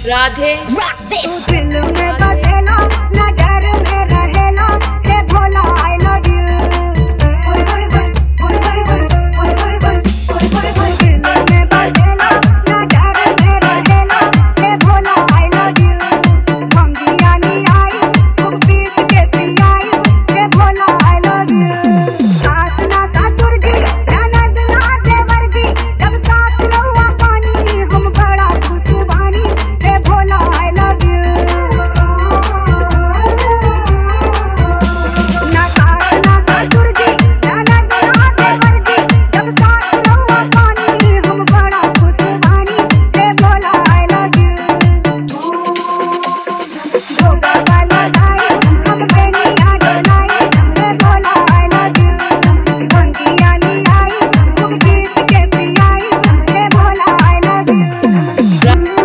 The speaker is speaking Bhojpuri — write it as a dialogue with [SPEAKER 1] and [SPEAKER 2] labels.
[SPEAKER 1] राधे
[SPEAKER 2] तू दिल में बसेला नजर में रहेला हे भोला आई लव यू दिल में बसेला नजर में रहेला हे भोला आई लव यू मंगिया नी आई तुम पीस के पियाई हे भोला आई लव यू सास ना ससुर जी ननद ना देवर जी जब साथ रहुआ पानी हम बड़ा खुश बानी हे भोला आई लव यू ना सास ना ससुर जी ननद ना देवर जी जब साथ रहुआ पानी हम बड़ा खुश बानी हे भोला आई लव यू धोखा वाला दाई हम बेनिया डोलाई हे भोला आई लव यू मंगिया नी आई तुम पीस के पियाई हे भोला आई लव यू